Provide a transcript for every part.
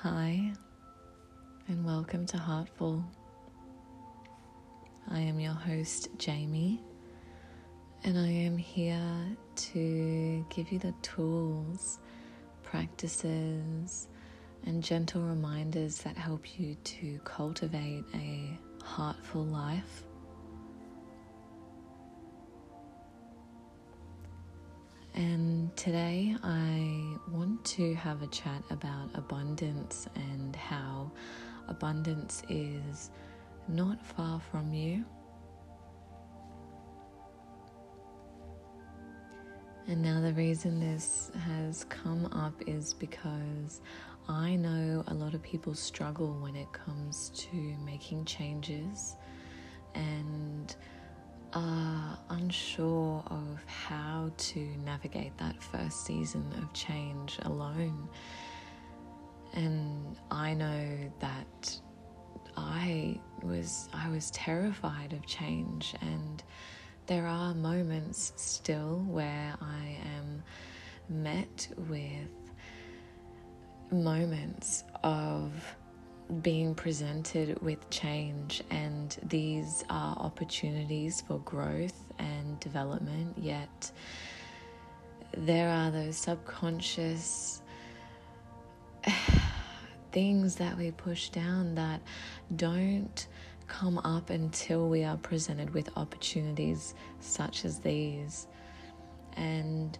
Hi, and welcome to Heartful. I am your host, Jamie, and I am here to give you the tools, practices, and gentle reminders that help you to cultivate a heartful life. And today I want to have a chat about abundance and how abundance is not far from you. And now the reason this has come up is because I know a lot of people struggle when it comes to making changes and are unsure of how to navigate that first season of change alone. And I know that I was terrified of change, and there are moments still where I am met with moments of being presented with change, and these are opportunities for growth and development, yet there are those subconscious things that we push down that don't come up until we are presented with opportunities such as these. And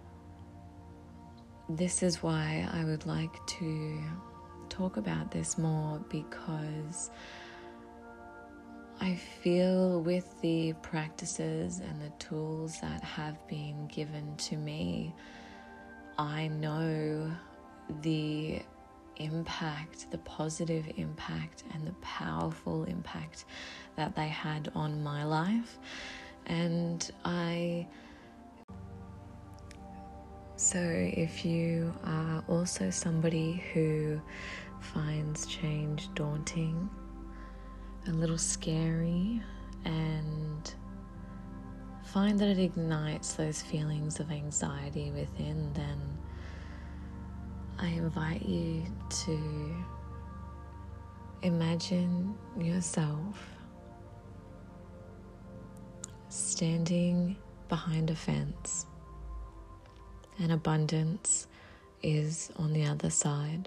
this is why I would like to talk about this more, because I feel with the practices and the tools that have been given to me, I know the impact, the positive impact and the powerful impact that they had on my life. And so if you are also somebody who finds change daunting, a little scary, and find that it ignites those feelings of anxiety within, then I invite you to imagine yourself standing behind a fence, and abundance is on the other side.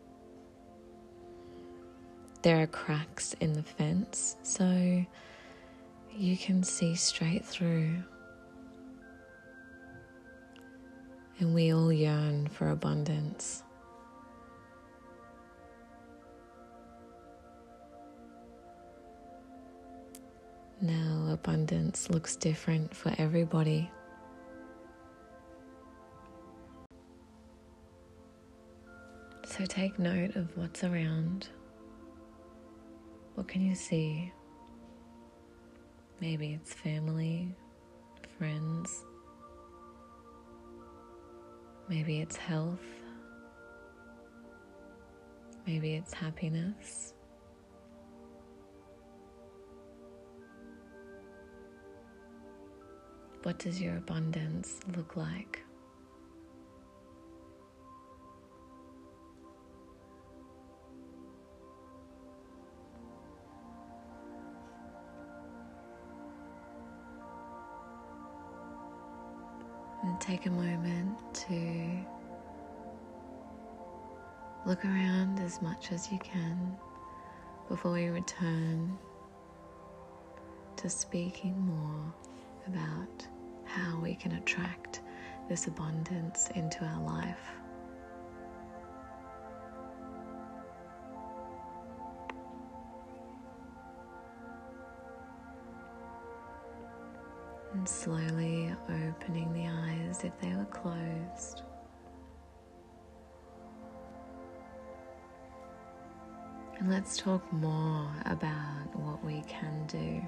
There are cracks in the fence, so you can see straight through. And we all yearn for abundance. Now, abundance looks different for everybody. So take note of what's around. What can you see? Maybe it's family, friends. Maybe it's health. Maybe it's happiness. What does your abundance look like? And take a moment to look around as much as you can before we return to speaking more about how we can attract this abundance into our life. And slowly opening the eyes if they were closed. And let's talk more about what we can do.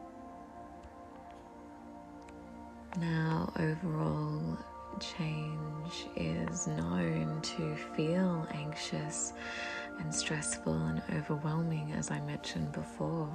Now, overall, change is known to feel anxious and stressful and overwhelming, as I mentioned before.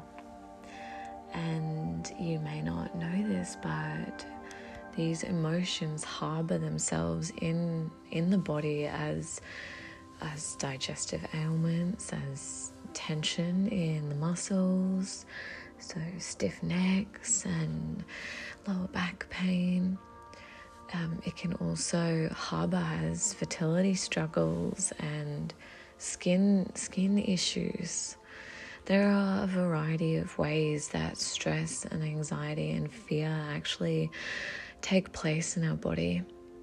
And you may not know this, but these emotions harbor themselves in the body as as digestive ailments, as tension in the muscles, so stiff necks and lower back pain. It can also harbor as fertility struggles and skin issues. There are a variety of ways that stress and anxiety and fear actually take place in our body.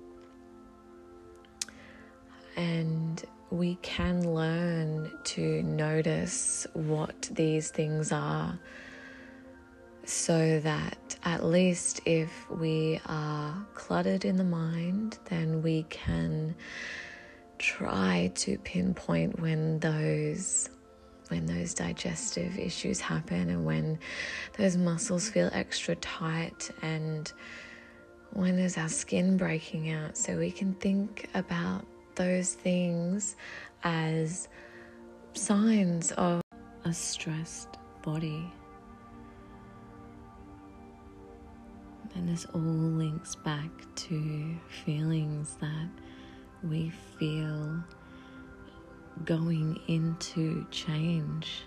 And we can learn to notice what these things are, so that at least if we are cluttered in the mind, then we can try to pinpoint when those digestive issues happen, and when those muscles feel extra tight, and when there's our skin breaking out, so we can think about those things as signs of a stressed body. And this all links back to feelings that we feel going into change.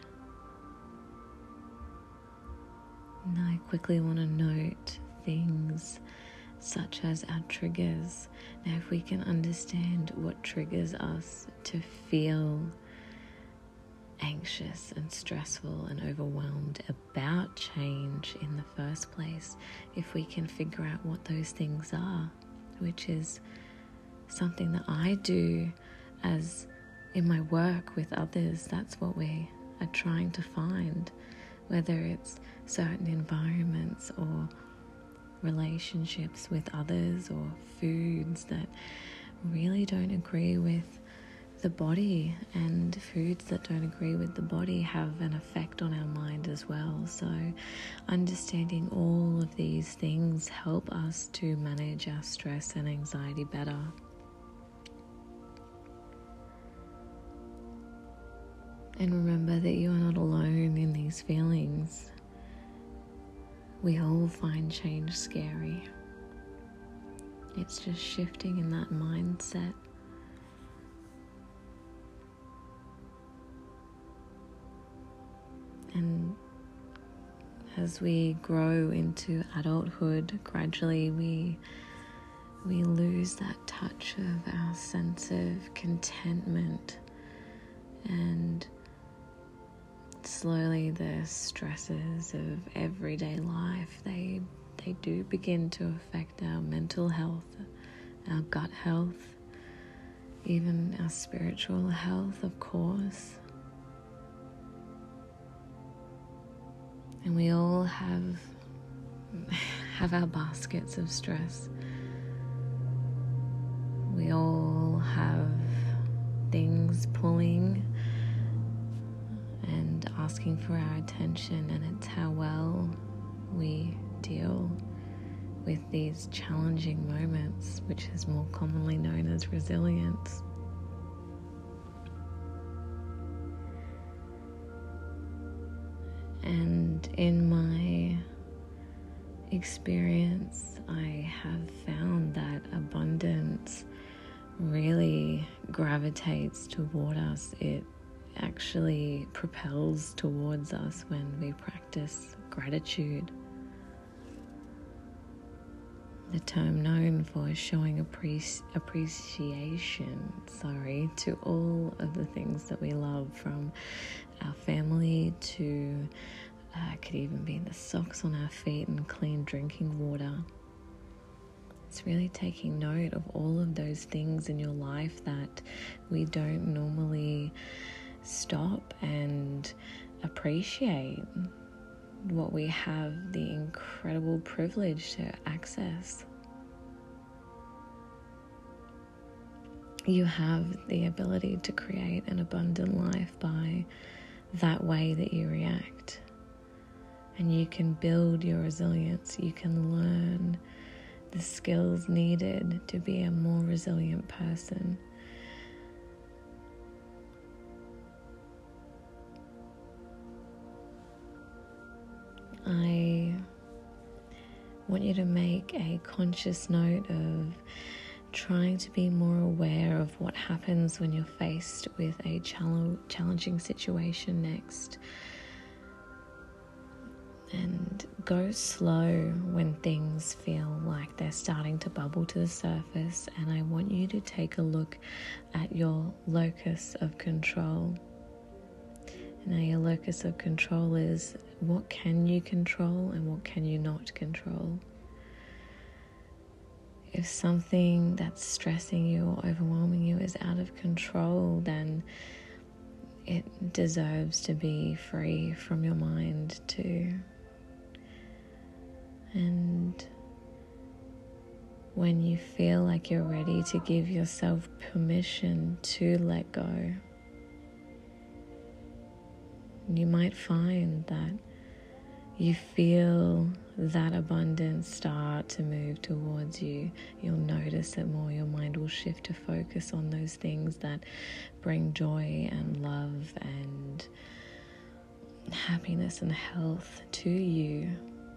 Now I quickly want to note things such as our triggers. Now if we can understand what triggers us to feel anxious and stressful and overwhelmed about change in the first place, if we can figure out what those things are, which is something that I do as in my work with others, that's what we are trying to find, whether it's certain environments or relationships with others or foods that really don't agree with the body, and foods that don't agree with the body have an effect on our mind as well. So understanding all of these things help us to manage our stress and anxiety better. And remember that you are not alone in these feelings. We all find change scary. It's just shifting in that mindset. And as we grow into adulthood, gradually we lose that touch of our sense of contentment, and slowly the stresses of everyday life, they do begin to affect our mental health, our gut health, even our spiritual health, of course. And we all have our baskets of stress. We all have things pulling and asking for our attention, and it's how well we deal with these challenging moments, which is more commonly known as resilience. And in my experience, I have found that abundance really gravitates toward us. It actually propels towards us when we practice gratitude. The term known for showing appreciation to all of the things that we love, from our family to could even be the socks on our feet and clean drinking water. It's really taking note of all of those things in your life that we don't normally stop and appreciate, what we have the incredible privilege to access. You have the ability to create an abundant life by that way that you react. And you can build your resilience. You can learn the skills needed to be a more resilient person. I want you to make a conscious note of trying to be more aware of what happens when you're faced with a challenging situation next. And go slow when things feel like they're starting to bubble to the surface. And I want you to take a look at your locus of control. Now, your locus of control is what can you control and what can you not control. If something that's stressing you or overwhelming you is out of control, then it deserves to be free from your mind too. And when you feel like you're ready to give yourself permission to let go, you might find that you feel that abundance start to move towards you. You'll notice it more. Your mind will shift to focus on those things that bring joy and love and happiness and health to you.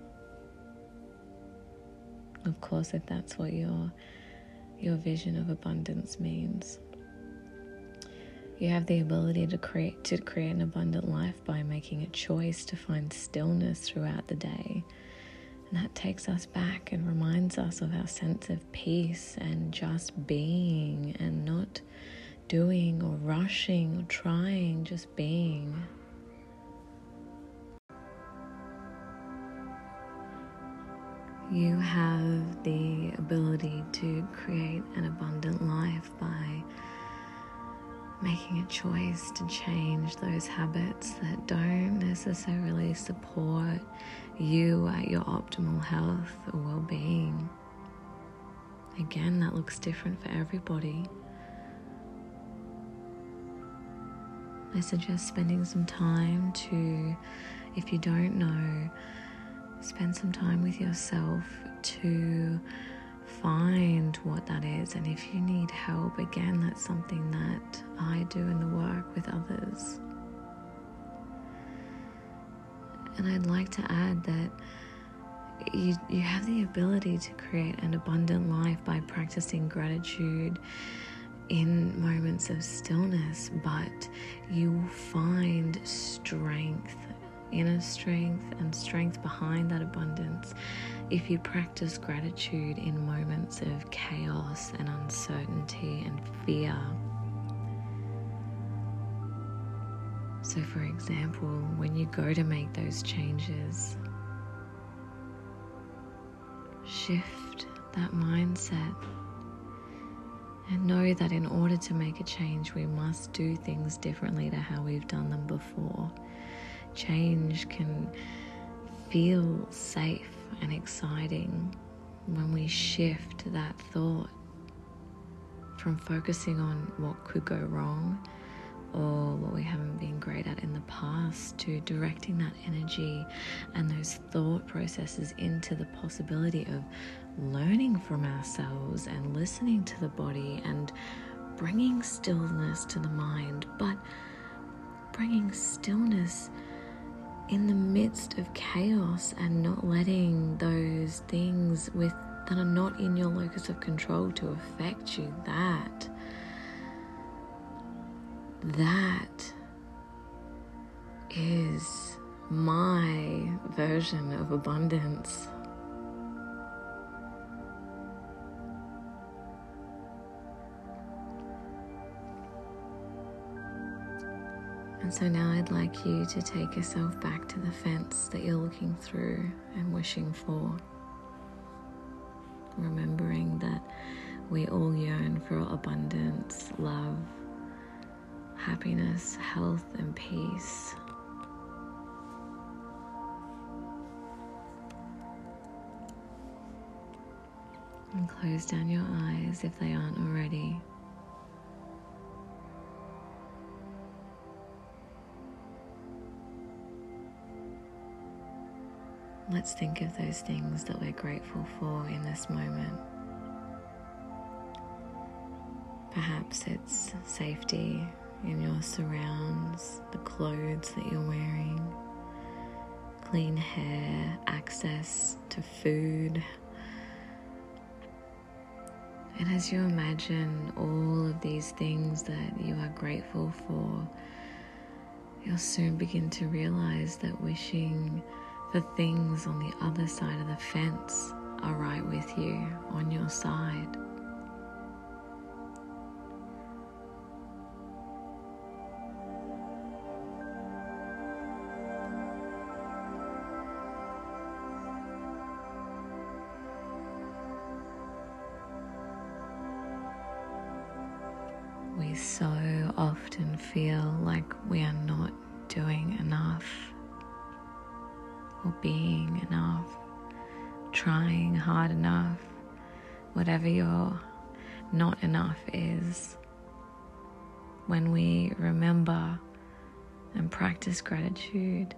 Of course, if that's what your vision of abundance means. You have the ability to create an abundant life by making a choice to find stillness throughout the day. And that takes us back and reminds us of our sense of peace and just being and not doing or rushing or trying, just being. You have the ability to create an abundant life by making a choice to change those habits that don't necessarily support you at your optimal health or well-being. Again, that looks different for everybody. I suggest spending some time to, if you don't know, spend some time with yourself to find what that is. And if you need help, again, that's something that I do in the work with others. And I'd like to add that you have the ability to create an abundant life by practicing gratitude in moments of stillness, but you will find strength, inner strength and strength behind that abundance if you practice gratitude in moments of chaos and uncertainty and fear. So for example, when you go to make those changes, shift that mindset and know that in order to make a change, we must do things differently to how we've done them before. Change can feel safe and exciting when we shift that thought from focusing on what could go wrong or what we haven't been great at in the past to directing that energy and those thought processes into the possibility of learning from ourselves and listening to the body and bringing stillness to the mind, but bringing stillness in the midst of chaos and not letting those things that are not in your locus of control to affect you. That is my version of abundance. And so now I'd like you to take yourself back to the fence that you're looking through and wishing for. Remembering that we all yearn for abundance, love, happiness, health, and peace. And close down your eyes if they aren't already. Let's think of those things that we're grateful for in this moment. Perhaps it's safety in your surrounds, the clothes that you're wearing, clean hair, access to food, And as you imagine all of these things that you are grateful for, you'll soon begin to realize that wishing for things on the other side of the fence are right with you, on your side. We so often feel like we are not doing enough or being enough, trying hard enough, whatever your not enough is. When we remember and practice gratitude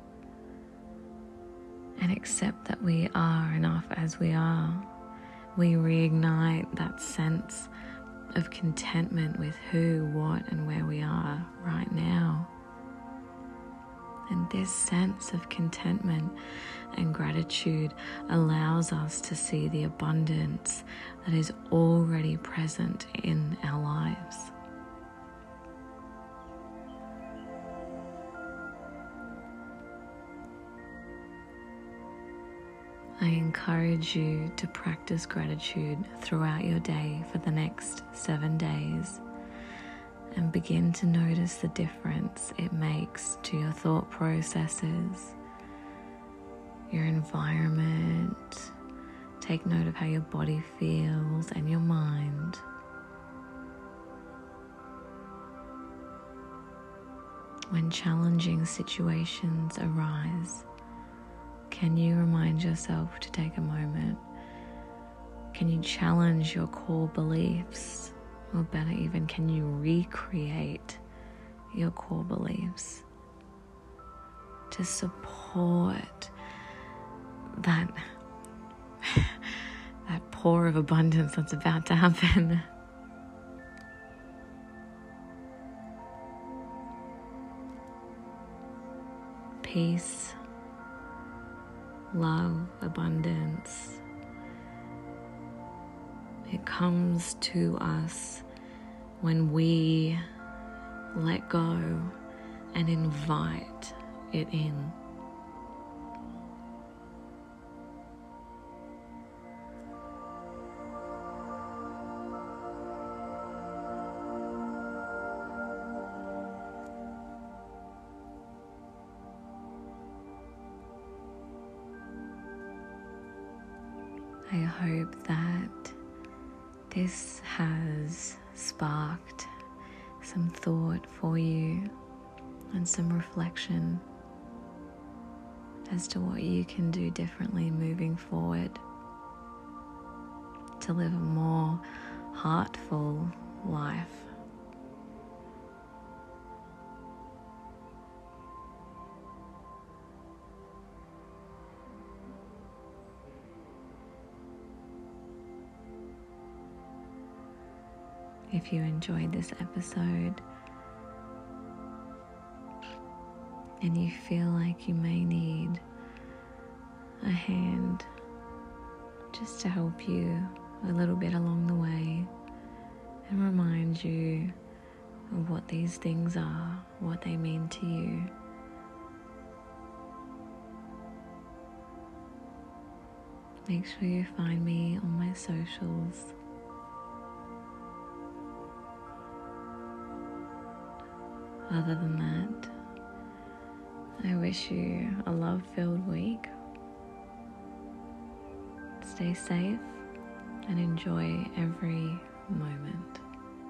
and accept that we are enough as we are, we reignite that sense of contentment with who, what, and where we are right now. And this sense of contentment and gratitude allows us to see the abundance that is already present in our lives. I encourage you to practice gratitude throughout your day for the next 7 days and begin to notice the difference it makes to your thought processes, your environment. Take note of how your body feels and your mind. When challenging situations arise, can you remind yourself to take a moment? Can you challenge your core beliefs? Or better even, can you recreate your core beliefs to support that pour of abundance that's about to happen? Peace, love, abundance. It comes to us when we let go and invite it in. I hope that this has sparked some thought for you and some reflection as to what you can do differently moving forward to live a more heartful life. If you enjoyed this episode and you feel like you may need a hand just to help you a little bit along the way and remind you of what these things are, what they mean to you, make sure you find me on my socials. Other than that, I wish you a love-filled week. Stay safe and enjoy every moment.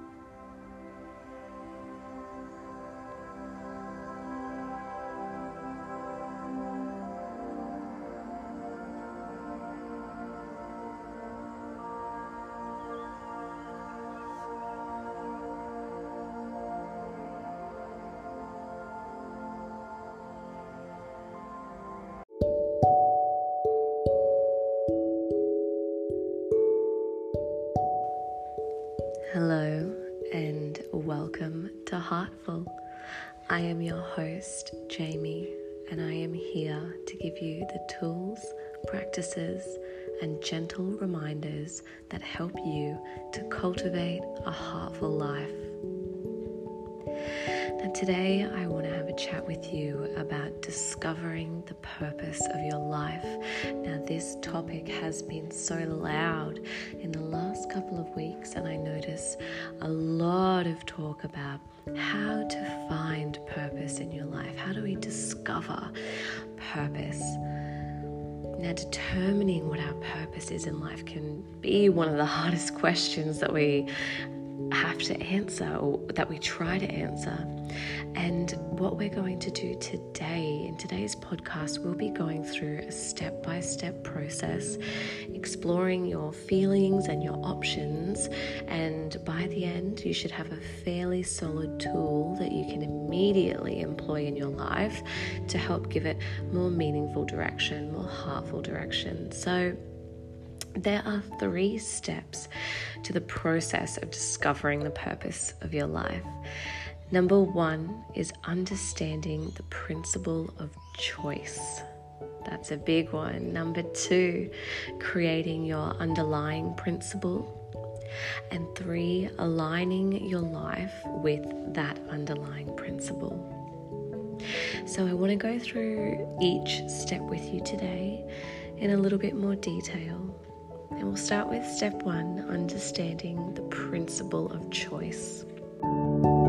Hello and welcome to Heartful. I am your host, Jamie, and I am here to give you the tools, practices, and gentle reminders that help you to cultivate a heartful life. Now today I want to have a chat with you about discovering the purpose of your life. Now this topic has been so loud in the last couple of weeks, and I notice a lot of talk about how to find purpose in your life. How do we discover purpose? Now, determining what our purpose is in life can be one of the hardest questions that we have to answer, or that we try to answer. And what we're going to do today, in today's podcast, we'll be going through a step-by-step process, exploring your feelings and your options, and by the end, you should have a fairly solid tool that you can immediately employ in your life to help give it more meaningful direction, more heartful direction. So there are 3 steps to the process of discovering the purpose of your life. Number 1 is understanding the principle of choice. That's a big one. Number 2, creating your underlying principle. And 3, aligning your life with that underlying principle. So I want to go through each step with you today in a little bit more detail. And we'll start with step 1, understanding the principle of choice.